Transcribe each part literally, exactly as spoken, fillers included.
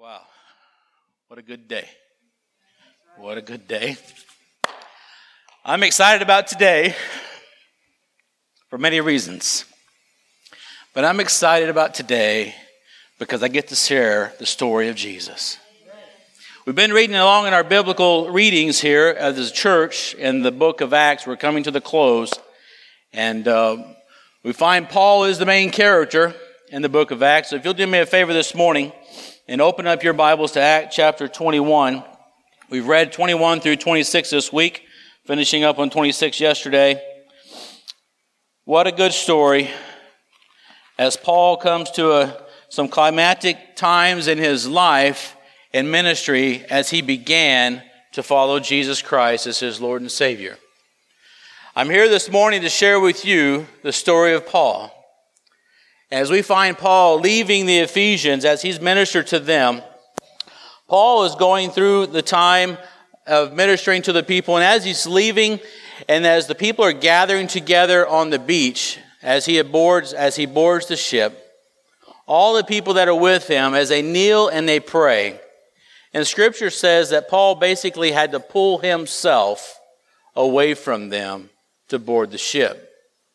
Wow, what a good day. What a good day. I'm excited about today for many reasons. But I'm excited about today because I get to share the story of Jesus. We've been reading along in our biblical readings here as a church in the book of Acts. We're coming to the close. And uh, we find Paul is the main character in the book of Acts. So if you'll do me a favor this morning and open up your Bibles to Acts chapter twenty-one. We've read twenty-one through twenty-six this week, finishing up on twenty-six yesterday. What a good story as Paul comes to a, some climactic times in his life and ministry as he began to follow Jesus Christ as his Lord and Savior. I'm here this morning to share with you the story of Paul. As we find Paul leaving the Ephesians as he's ministered to them, Paul is going through the time of ministering to the people, and as he's leaving, and as the people are gathering together on the beach, as he boards, as he boards the ship, all the people that are with him, as they kneel and they pray, and Scripture says that Paul basically had to pull himself away from them to board the ship.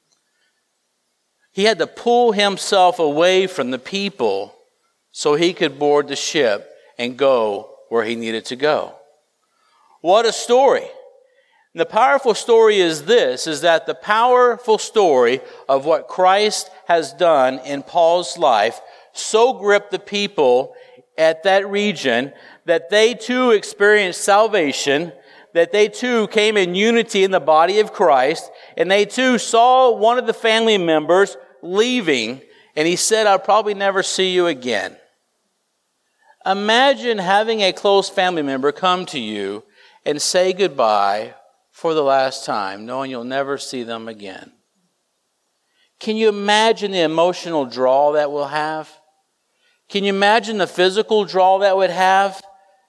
He had to pull himself away from the people so he could board the ship and go where he needed to go. What a story. And the powerful story is this, is that the powerful story of what Christ has done in Paul's life so gripped the people at that region that they too experienced salvation, that they too came in unity in the body of Christ, and they too saw one of the family members leaving, and he said, "I'll probably never see you again." Imagine having a close family member come to you and say goodbye for the last time, knowing you'll never see them again. Can you imagine the emotional draw that will have? Can you imagine the physical draw that would have?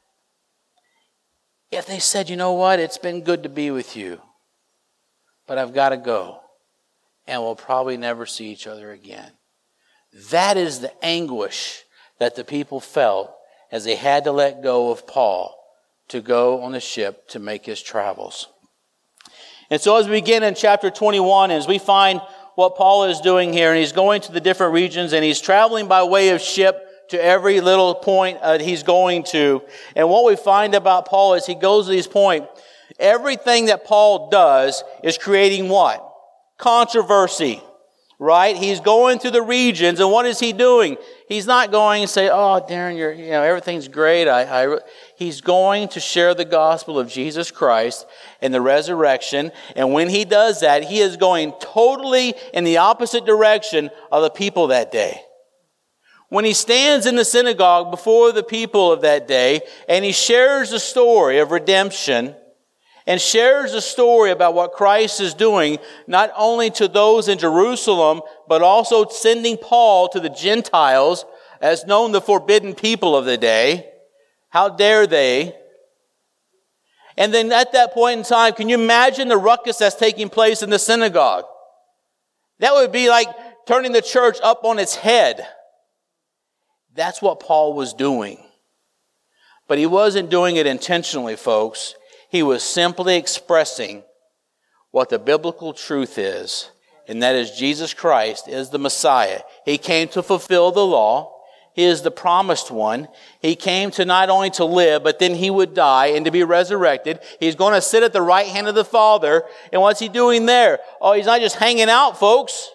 If they said, "You know what, it's been good to be with you, but I've got to go, and we'll probably never see each other again." That is the anguish that the people felt as they had to let go of Paul to go on the ship to make his travels. And so as we begin in chapter twenty-one, as we find what Paul is doing here, and he's going to the different regions, and he's traveling by way of ship to every little point uh, he's going to. And what we find about Paul is he goes to these points. Everything that Paul does is creating what? Controversy, right? He's going through the regions, and what is he doing? He's not going to say, "Oh, Darren, you're, you know, everything's great." I, I, he's going to share the gospel of Jesus Christ and the resurrection, and when he does that, he is going totally in the opposite direction of the people that day. When he stands in the synagogue before the people of that day, and he shares the story of redemption, and shares a story about what Christ is doing, not only to those in Jerusalem, but also sending Paul to the Gentiles, as known the forbidden people of the day. How dare they? And then at that point in time, can you imagine the ruckus that's taking place in the synagogue? That would be like turning the church up on its head. That's what Paul was doing. But he wasn't doing it intentionally, folks. He was simply expressing what the biblical truth is, and that is Jesus Christ is the Messiah. He came to fulfill the law. He is the promised one. He came to not only to live, but then he would die and to be resurrected. He's going to sit at the right hand of the Father. And what's he doing there? Oh, he's not just hanging out, folks.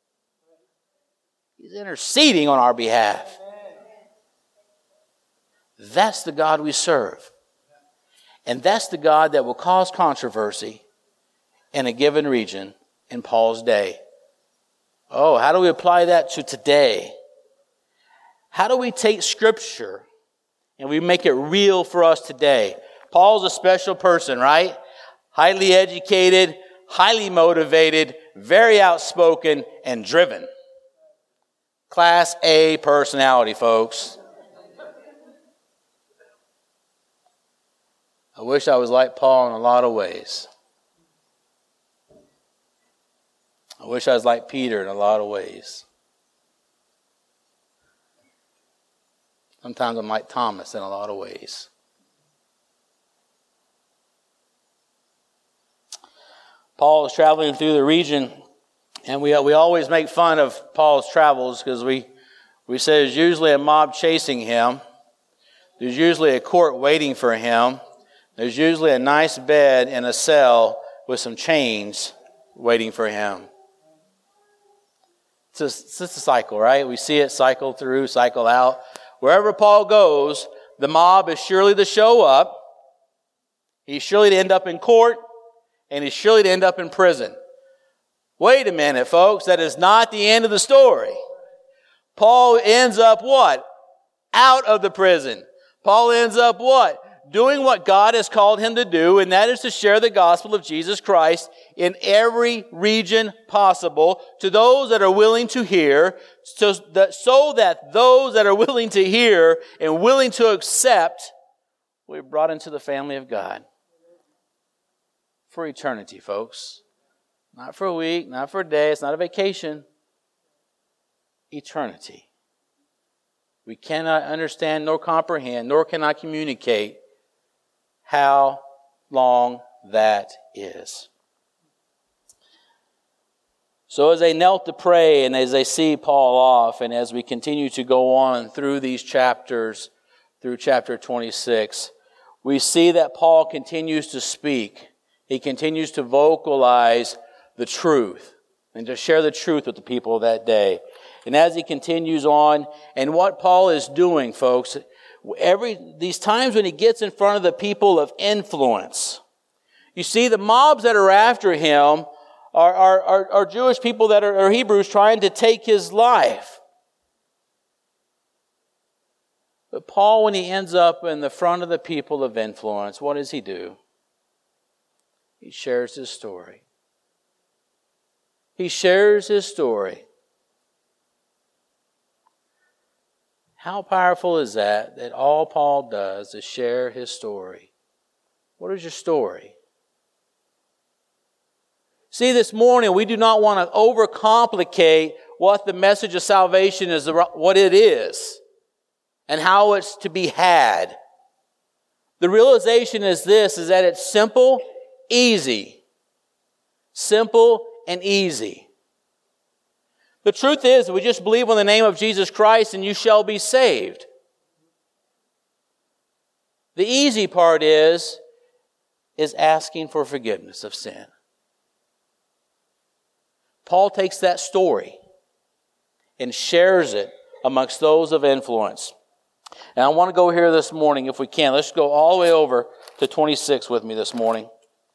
He's interceding on our behalf. That's the God we serve. And that's the God that will cause controversy in a given region in Paul's day. Oh, how do we apply that to today? How do we take Scripture and we make it real for us today? Paul's a special person, right? Highly educated, highly motivated, very outspoken, and driven. Class A personality, folks. I wish I was like Paul in a lot of ways. I wish I was like Peter in a lot of ways. Sometimes I'm like Thomas in a lot of ways. Paul is traveling through the region, and we we always make fun of Paul's travels because we, we say there's usually a mob chasing him. There's usually a court waiting for him. There's usually a nice bed in a cell with some chains waiting for him. It's just, it's just a cycle, right? We see it cycle through, cycle out. Wherever Paul goes, the mob is surely to show up. He's surely to end up in court. And he's surely to end up in prison. Wait a minute, folks. That is not the end of the story. Paul ends up what? Out of the prison. Paul ends up what? Doing what God has called him to do, and that is to share the gospel of Jesus Christ in every region possible to those that are willing to hear, so that, so that those that are willing to hear and willing to accept will be brought into the family of God. For eternity, folks. Not for a week, not for a day. It's not a vacation. Eternity. We cannot understand nor comprehend, nor can I communicate how long that is. So as they knelt to pray and as they see Paul off, and as we continue to go on through these chapters, through chapter twenty-six, we see that Paul continues to speak. He continues to vocalize the truth and to share the truth with the people of that day. And as he continues on, and what Paul is doing, folks, every these times when he gets in front of the people of influence, you see the mobs that are after him are, are, are, are Jewish people that are, are Hebrews trying to take his life. But Paul, when he ends up in the front of the people of influence, what does he do? He shares his story. He shares his story. How powerful is that, that all Paul does is share his story? What is your story? See, this morning we do not want to overcomplicate what the message of salvation is, what it is, and how it's to be had. The realization is this, is that it's simple, easy. Simple and easy. The truth is, we just believe in the name of Jesus Christ and you shall be saved. The easy part is, is asking for forgiveness of sin. Paul takes that story and shares it amongst those of influence. And I want to go here this morning, if we can. Let's go all the way over to twenty-six with me this morning.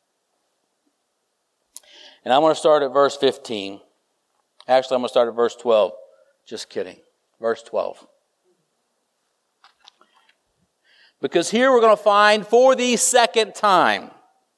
And I'm going to start at verse fifteen. Actually, I'm going to start at verse twelve. Just kidding. Verse twelve. Because here we're going to find for the second time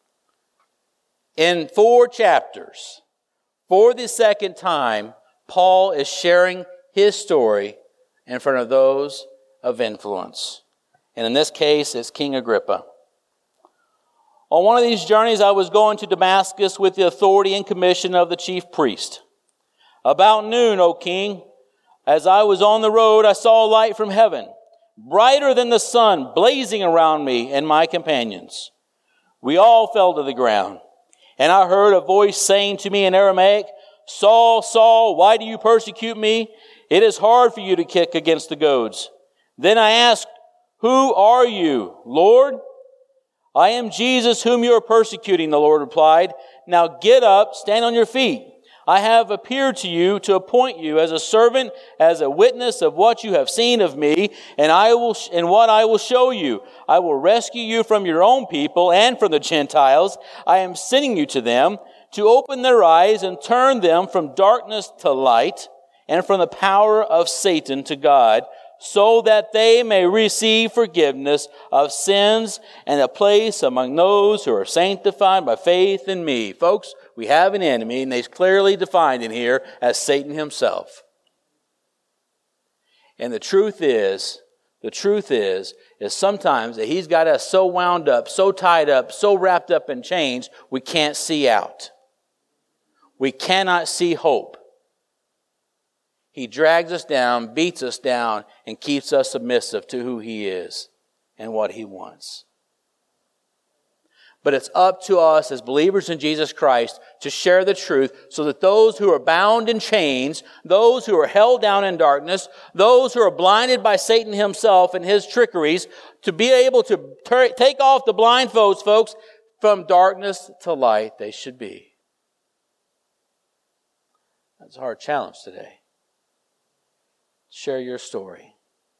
in four chapters, for the second time, Paul is sharing his story in front of those of influence. And in this case, it's King Agrippa. On one of these journeys, I was going to Damascus with the authority and commission of the chief priest. About noon, O king, as I was on the road, I saw a light from heaven, brighter than the sun, blazing around me and my companions. We all fell to the ground, and I heard a voice saying to me in Aramaic, Saul, Saul, why do you persecute me? It is hard for you to kick against the goads. Then I asked, Who are you, Lord? I am Jesus whom you are persecuting, the Lord replied. Now get up, stand on your feet. I have appeared to you to appoint you as a servant, as a witness of what you have seen of me, and I will, and what I will show you. I will rescue you from your own people and from the Gentiles. I am sending you to them to open their eyes and turn them from darkness to light and from the power of Satan to God, so that they may receive forgiveness of sins and a place among those who are sanctified by faith in me. Folks, we have an enemy, and he's clearly defined in here as Satan himself. And the truth is, the truth is, is sometimes that he's got us so wound up, so tied up, so wrapped up in chains, we can't see out. We cannot see hope. He drags us down, beats us down, and keeps us submissive to who He is and what He wants. But it's up to us as believers in Jesus Christ to share the truth so that those who are bound in chains, those who are held down in darkness, those who are blinded by Satan himself and his trickeries, to be able to ter- take off the blindfolds, folks, from darkness to light they should be. That's a hard challenge today. Share your story.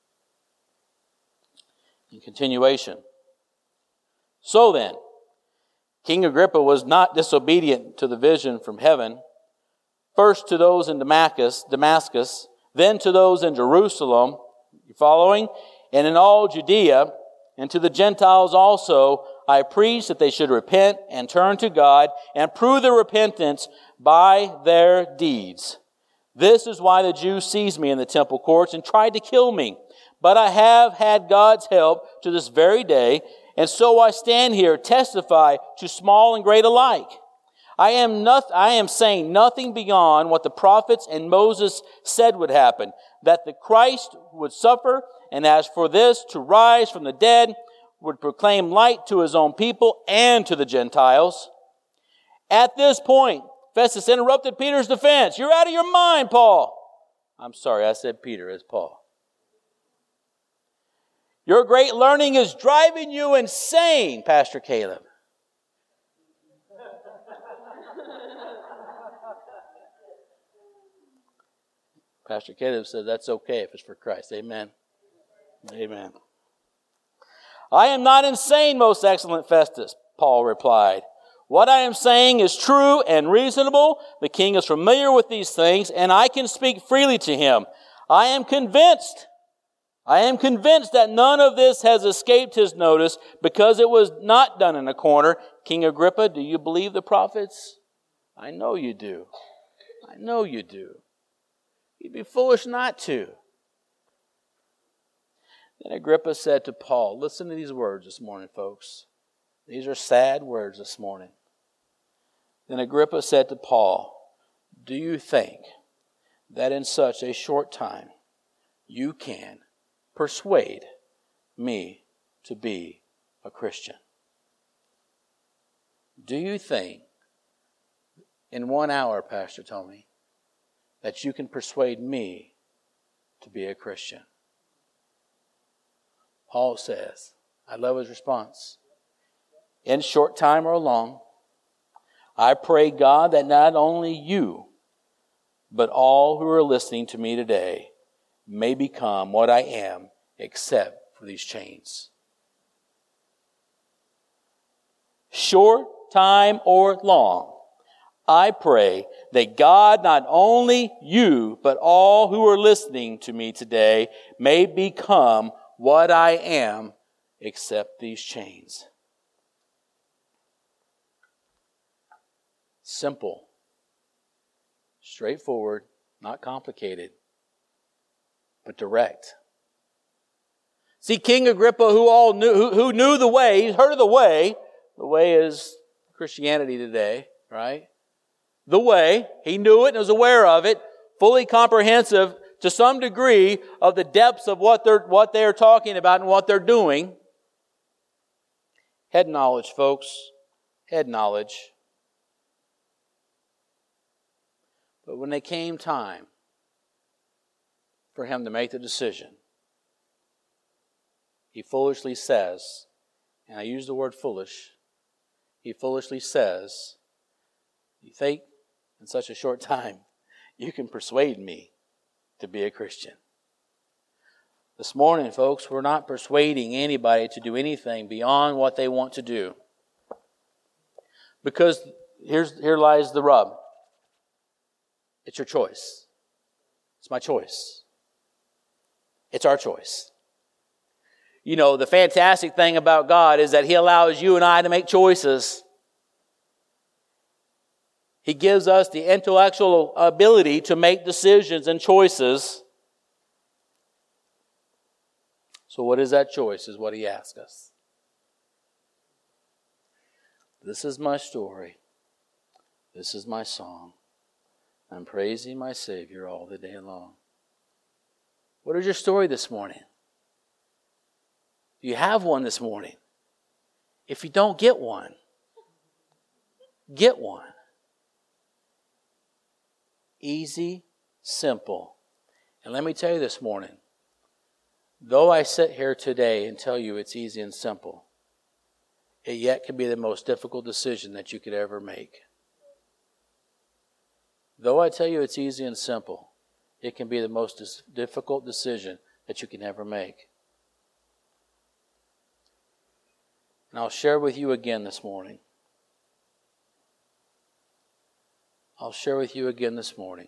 In continuation. So then, King Agrippa was not disobedient to the vision from heaven, first to those in Damascus, Damascus, then to those in Jerusalem, you following? And in all Judea, and to the Gentiles also, I preached that they should repent and turn to God and prove their repentance by their deeds. This is why the Jews seized me in the temple courts and tried to kill me. But I have had God's help to this very day, and so I stand here, testify to small and great alike. I am not, I am saying nothing beyond what the prophets and Moses said would happen, that the Christ would suffer, and as for this, to rise from the dead, would proclaim light to His own people and to the Gentiles. At this point, Festus interrupted Peter's defense. You're out of your mind, Paul. I'm sorry, I said Peter as Paul. Your great learning is driving you insane, Pastor Caleb. Pastor Caleb said that's okay if it's for Christ. Amen. Amen. I am not insane, most excellent Festus, Paul replied. What I am saying is true and reasonable. The king is familiar with these things, and I can speak freely to him. I am convinced I am convinced that none of this has escaped his notice because it was not done in a corner. King Agrippa, do you believe the prophets? I know you do. I know you do. You'd be foolish not to. Then Agrippa said to Paul, listen to these words this morning, folks. These are sad words this morning. Then Agrippa said to Paul, do you think that in such a short time you can persuade me to be a Christian? Do you think in one hour, Pastor Tony, that you can persuade me to be a Christian? Paul says, I love his response. In short time or long, I pray God that not only you, but all who are listening to me today may become what I am, except for these chains. Short time or long, I pray that God, not only you, but all who are listening to me today may become what I am, except these chains. Simple, straightforward, not complicated, but direct. See, King Agrippa, who all knew, who, who knew the way, he's heard of the way. The way is Christianity today, right? The way, he knew it and was aware of it, fully comprehensive to some degree of the depths of what they're what they're talking about and what they're doing. Head knowledge, folks. Head knowledge. But when it came time for him to make the decision, he foolishly says, and I use the word foolish, he foolishly says, you think in such a short time you can persuade me to be a Christian? This morning, folks, we're not persuading anybody to do anything beyond what they want to do. Because here's here lies the rub. It's your choice. It's my choice. It's our choice. You know, the fantastic thing about God is that He allows you and I to make choices. He gives us the intellectual ability to make decisions and choices. So what is that choice, is what He asks us. This is my story. This is my song. I'm praising my Savior all the day long. What is your story this morning? Do you have one this morning? If you don't get one, get one. Easy, simple. And let me tell you this morning, though I sit here today and tell you it's easy and simple, it yet can be the most difficult decision that you could ever make. Though I tell you it's easy and simple, it can be the most dis- difficult decision that you can ever make. And I'll share with you again this morning. I'll share with you again this morning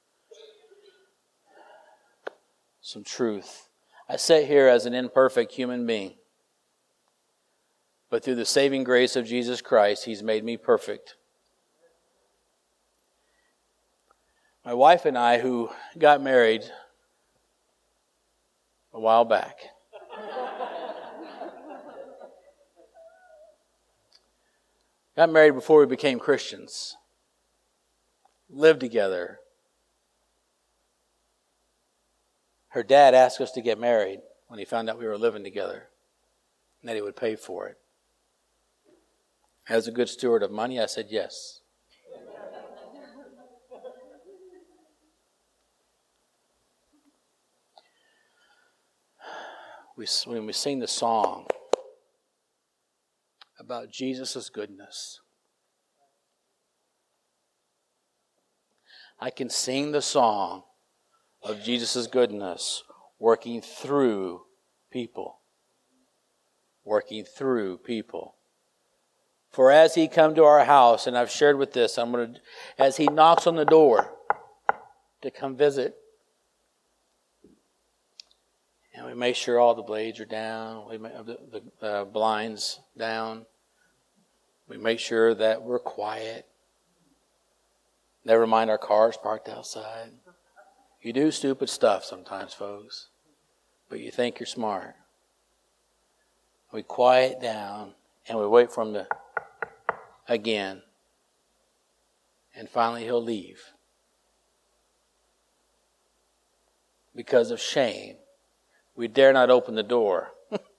some truth. I sit here as an imperfect human being, but through the saving grace of Jesus Christ, He's made me perfect. My wife and I, who got married a while back, got married before we became Christians, lived together. Her dad asked us to get married when he found out we were living together, and that he would pay for it. As a good steward of money, I said yes. We, when we sing the song about Jesus' goodness, I can sing the song of Jesus' goodness working through people. Working through people. For as He come to our house, and I've shared with this, I'm going to, as He knocks on the door to come visit, and we make sure all the blades are down, we make the, the uh, blinds down, we make sure that we're quiet. Never mind our cars parked outside. You do stupid stuff sometimes, folks, but you think you're smart. We quiet down and we wait for Him to again, and finally He'll leave because of shame. We dare not open the door.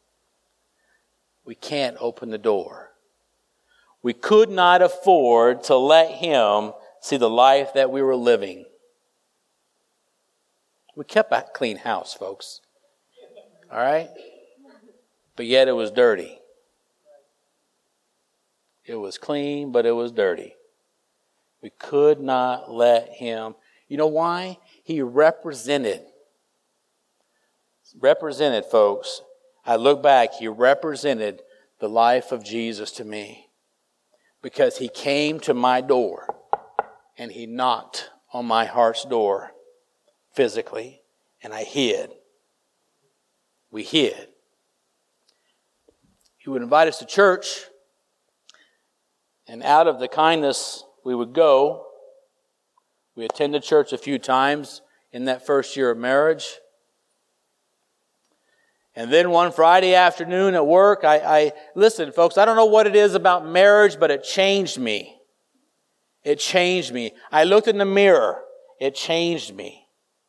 We can't open the door. We could not afford to let Him see the life that we were living. We kept a clean house, folks. All right? But yet it was dirty. It was clean, but it was dirty. We could not let Him. You know why? He represented. Represented, folks. I look back, He represented the life of Jesus to me. Because He came to my door and He knocked on my heart's door physically, and I hid. We hid. He would invite us to church, and out of the kindness we would go. We attended church a few times in that first year of marriage. And then one Friday afternoon at work, I, I listen, folks, I don't know what it is about marriage, but it changed me. It changed me. I looked in the mirror. It changed me.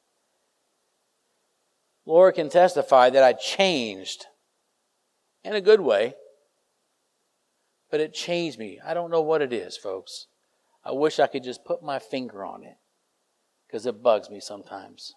Laura can testify that I changed in a good way, but it changed me. I don't know what it is, folks. I wish I could just put my finger on it because it bugs me sometimes.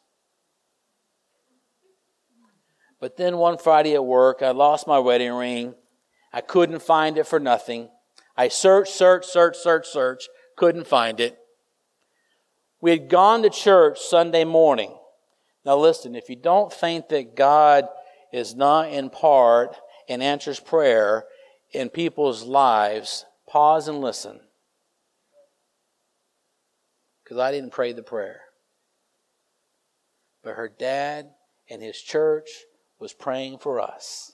But then one Friday at work, I lost my wedding ring. I couldn't find it for nothing. I searched, searched, searched, searched, searched. Couldn't find it. We had gone to church Sunday morning. Now listen, if you don't think that God is not in part and answers prayer in people's lives, pause and listen. Because I didn't pray the prayer. But her dad and his church was praying for us.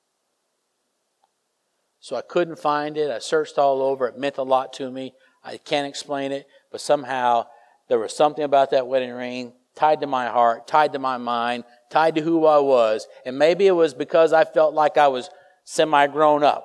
So I couldn't find it. I searched all over. It meant a lot to me. I can't explain it, but somehow there was something about that wedding ring tied to my heart, tied to my mind, tied to who I was. And maybe it was because I felt like I was semi-grown up.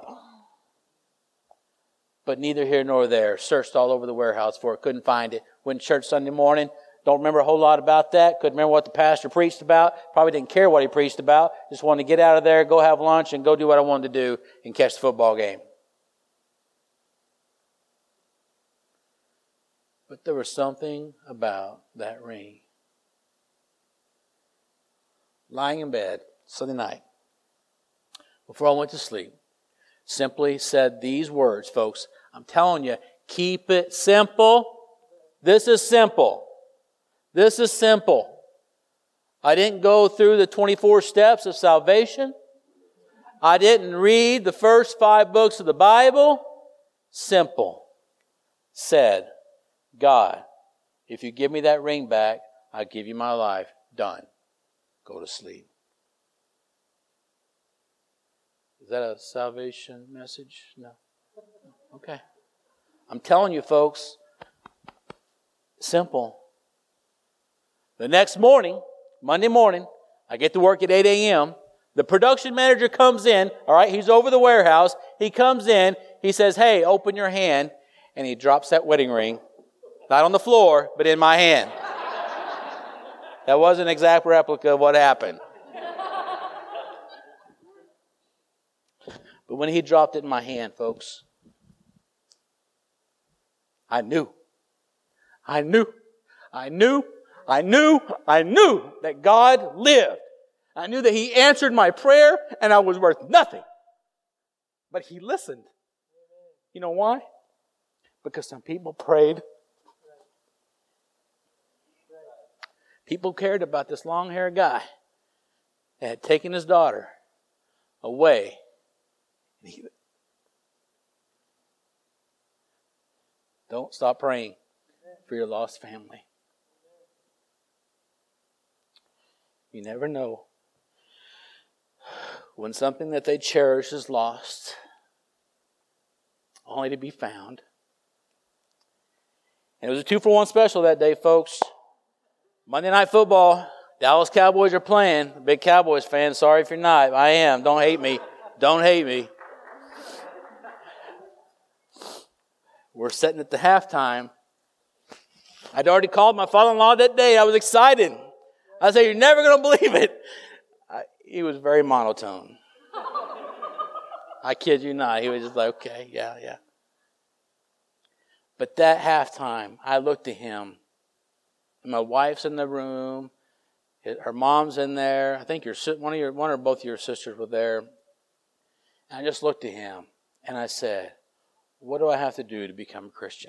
But neither here nor there. Searched all over the warehouse for it. Couldn't find it. Went to church Sunday morning. Don't remember a whole lot about that. Couldn't remember what the pastor preached about. Probably didn't care what he preached about. Just wanted to get out of there, go have lunch, and go do what I wanted to do and catch the football game. But there was something about that ring. Lying in bed Sunday night, before I went to sleep, simply said these words, folks. I'm telling you, keep it simple. This is simple. This is simple. I didn't go through the twenty-four steps of salvation. I didn't read the first five books of the Bible. Simple. Said, God, if you give me that ring back, I'll give you my life. Done. Go to sleep. Is that a salvation message? No. Okay. I'm telling you, folks, simple. The next morning, Monday morning, I get to work at eight a.m. The production manager comes in. All right, he's over the warehouse. He comes in. He says, hey, open your hand. And he drops that wedding ring. Not on the floor, but in my hand. That wasn't an exact replica of what happened. But when he dropped it in my hand, folks, I knew. I knew. I knew. I knew. I knew that God lived. I knew that He answered my prayer and I was worth nothing. But He listened. You know why? Because some people prayed. People cared about this long-haired guy that had taken his daughter away. Don't stop praying for your lost family. You never know when something that they cherish is lost, only to be found. And it was a two-for-one special that day, folks. Monday Night Football, Dallas Cowboys are playing. Big Cowboys fan, sorry if you're not. I am. Don't hate me. Don't hate me. We're sitting at the halftime. I'd already called my father-in-law that day. I was excited. I said, you're never going to believe it. I, he was very monotone. I kid you not. He was just like, okay, yeah, yeah. But that halftime, I looked at him. And my wife's in the room. Her mom's in there. I think your one of your one or both of your sisters were there. And I just looked at him and I said, what do I have to do to become a Christian?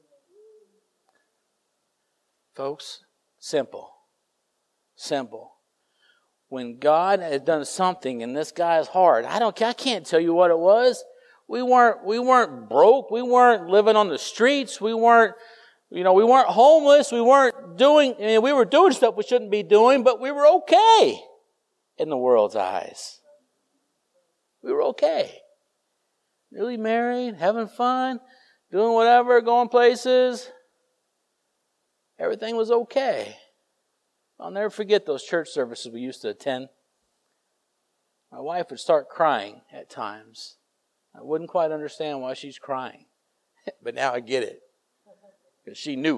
Folks, simple. Simple. When God has done something in this guy's heart, I don't I can't tell you what it was. We weren't we weren't broke. We weren't living on the streets. We weren't You know, we weren't homeless. We weren't doing, I mean, we were doing stuff we shouldn't be doing, but we were okay in the world's eyes. We were okay. Newly married, having fun, doing whatever, going places. Everything was okay. I'll never forget those church services we used to attend. My wife would start crying at times. I wouldn't quite understand why she's crying, but now I get it. Because she knew.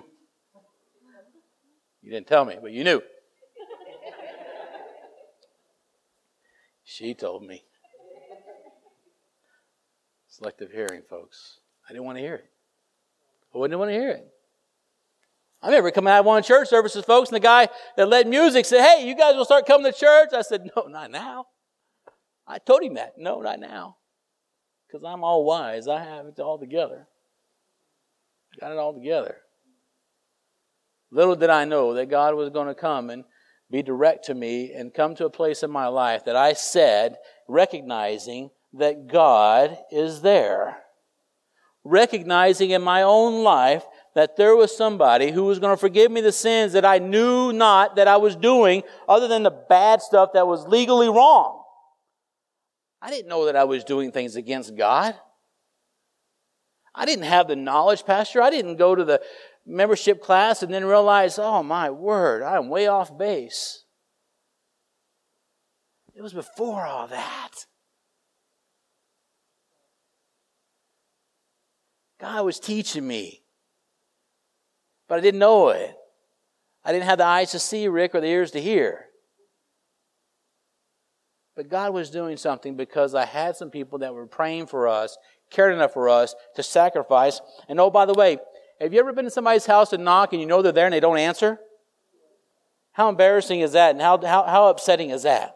You didn't tell me, but you knew. She told me. Selective hearing, folks. I didn't want to hear it. I wouldn't want to hear it. I remember coming out of one of church services, folks, and the guy that led music said, hey, you guys will start coming to church? I said, no, not now. I told him that. No, not now. Because I'm all wise. I have it all together. Got it all together. Little did I know that God was going to come and be direct to me and come to a place in my life that I said, recognizing that God is there. Recognizing in my own life that there was somebody who was going to forgive me the sins that I knew not that I was doing other than the bad stuff that was legally wrong. I didn't know that I was doing things against God. I didn't have the knowledge, Pastor. I didn't go to the membership class and then realize, oh my word, I'm way off base. It was before all that. God was teaching me, but I didn't know it. I didn't have the eyes to see, Rick, or the ears to hear. But God was doing something because I had some people that were praying for us, cared enough for us to sacrifice. And oh, by the way, have you ever been to somebody's house and knock and you know they're there and they don't answer? How embarrassing is that? And how, how, how upsetting is that?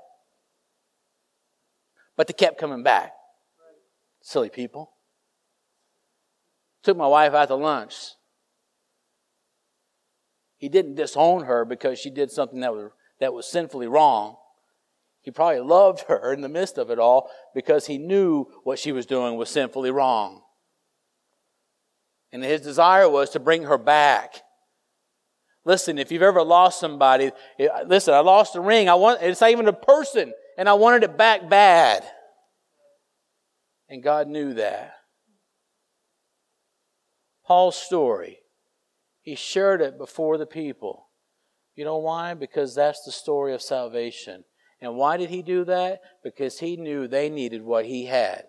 But they kept coming back. Silly people. Took my wife out to lunch. He didn't disown her because she did something that was, that was sinfully wrong. He probably loved her in the midst of it all because he knew what she was doing was sinfully wrong. And his desire was to bring her back. Listen, if you've ever lost somebody, listen, I lost a ring. I want, it's not even a person, and I wanted it back bad. And God knew that. Paul's story, he shared it before the people. You know why? Because that's the story of salvation. And why did he do that? Because he knew they needed what he had.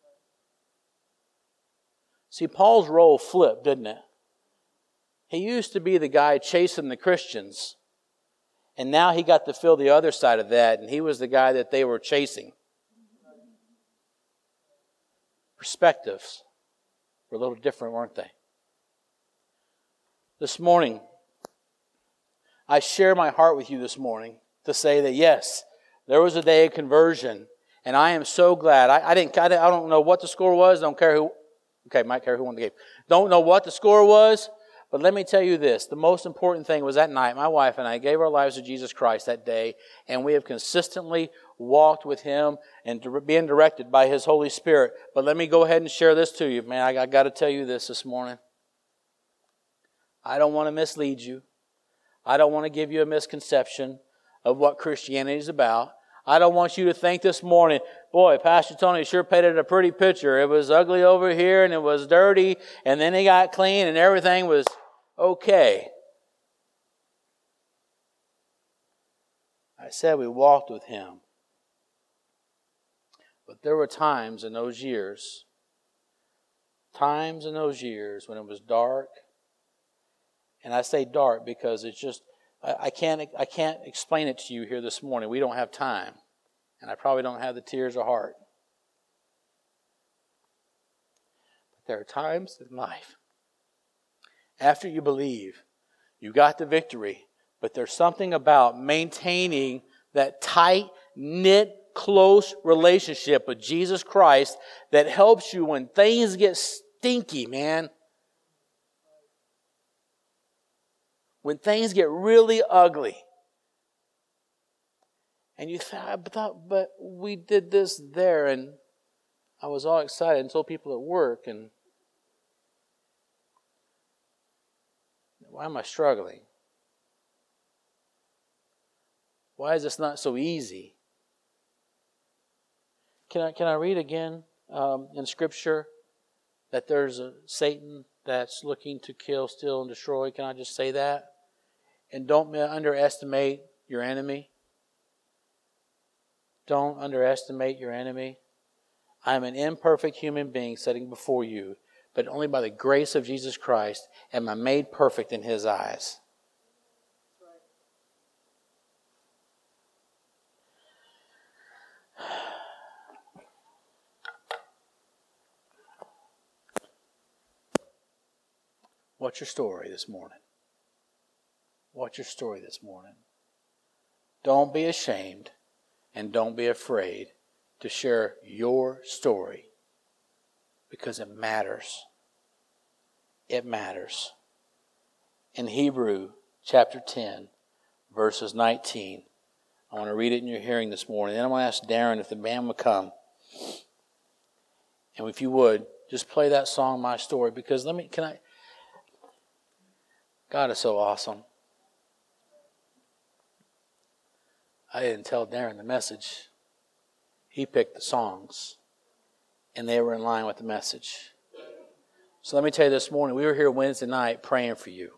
See, Paul's role flipped, didn't it? He used to be the guy chasing the Christians. And now he got to fill the other side of that, and he was the guy that they were chasing. Perspectives were a little different, weren't they? This morning, I share my heart with you this morning to say that yes, there was a day of conversion, and I am so glad. I, I didn't. I, I don't know what the score was. Don't care who. Okay, might care who won the game. Don't know what the score was, but let me tell you this: the most important thing was that night. My wife and I gave our lives to Jesus Christ that day, and we have consistently walked with Him and being directed by His Holy Spirit. But let me go ahead and share this to you, man. I, I got to tell you this this morning. I don't want to mislead you. I don't want to give you a misconception of what Christianity is about. I don't want you to think this morning, boy, Pastor Tony sure painted a pretty picture. It was ugly over here and it was dirty and then he got clean and everything was okay. I said we walked with Him. But there were times in those years, times in those years when it was dark. And I say dark because it's just, I, I can't I can't explain it to you here this morning. We don't have time. And I probably don't have the tears of heart. But there are times in life, after you believe, you got the victory, but there's something about maintaining that tight-knit, close relationship with Jesus Christ that helps you when things get stinky, man. When things get really ugly. And you thought, but we did this there, and I was all excited and told people at work, and why am I struggling? Why is this not so easy? Can I can I read again um, in Scripture that there's a Satan that's looking to kill, steal, and destroy? Can I just say that? And don't underestimate your enemy. Don't underestimate your enemy. I am an imperfect human being sitting before you, but only by the grace of Jesus Christ am I made perfect in His eyes. What's your story this morning? What's your story this morning? Don't be ashamed and don't be afraid to share your story because it matters. It matters. In Hebrew chapter ten, verses nineteen, I want to read it in your hearing this morning. Then I'm going to ask Darren if the band would come. And if you would, just play that song, My Story, because let me, can I, God is so awesome. I didn't tell Darren the message. He picked the songs, and they were in line with the message. So let me tell you this morning, we were here Wednesday night praying for you.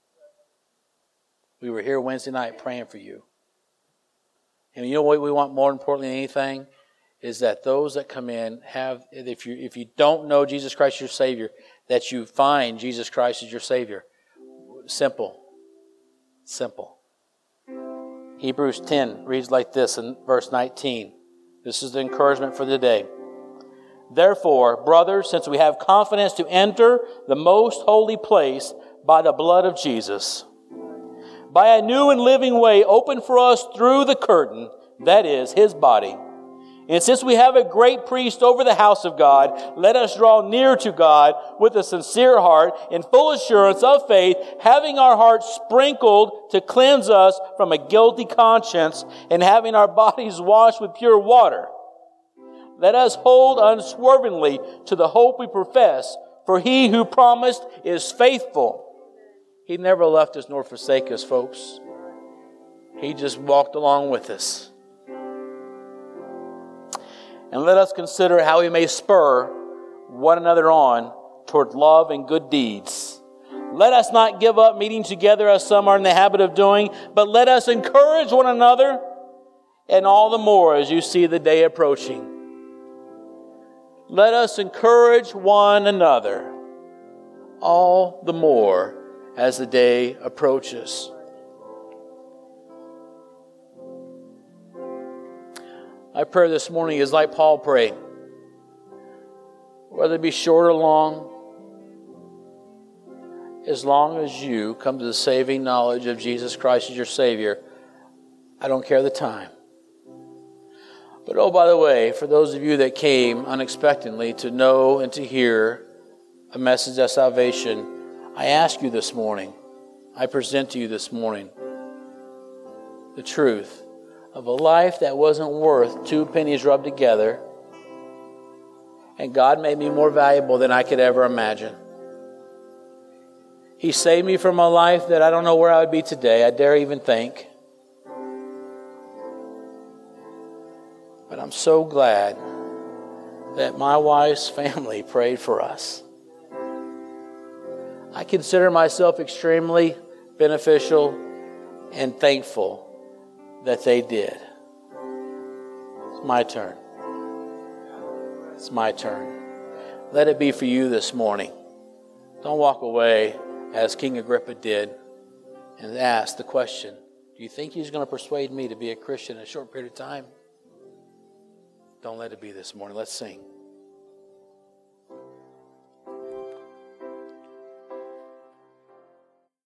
We were here Wednesday night praying for you. And you know what we want more importantly than anything? Is that those that come in have, if you if you don't know Jesus Christ as your Savior, that you find Jesus Christ as your Savior. Simple. Simple. Hebrews ten reads like this in verse nineteen. This is the encouragement for the day. Therefore, brothers, since we have confidence to enter the most holy place by the blood of Jesus, by a new and living way opened for us through the curtain, that is, His body. And since we have a great priest over the house of God, let us draw near to God with a sincere heart, in full assurance of faith, having our hearts sprinkled to cleanse us from a guilty conscience, and having our bodies washed with pure water. Let us hold unswervingly to the hope we profess, for He who promised is faithful. He never left us nor forsake us, folks. He just walked along with us. And let us consider how we may spur one another on toward love and good deeds. Let us not give up meeting together as some are in the habit of doing, but let us encourage one another, and all the more as you see the day approaching. Let us encourage one another, all the more as the day approaches. My prayer this morning is like Paul prayed. Whether it be short or long, as long as you come to the saving knowledge of Jesus Christ as your Savior, I don't care the time. But oh, by the way, for those of you that came unexpectedly to know and to hear a message of salvation, I ask you this morning, I present to you this morning the truth of a life that wasn't worth two pennies rubbed together, and God made me more valuable than I could ever imagine. He saved me from a life that I don't know where I would be today. I dare even think. But I'm so glad that my wife's family prayed for us. I consider myself extremely beneficial and thankful that they did. It's my turn. It's my turn. Let it be for you this morning. Don't walk away as King Agrippa did and ask the question, do you think he's going to persuade me to be a Christian in a short period of time? Don't let it be this morning. Let's sing.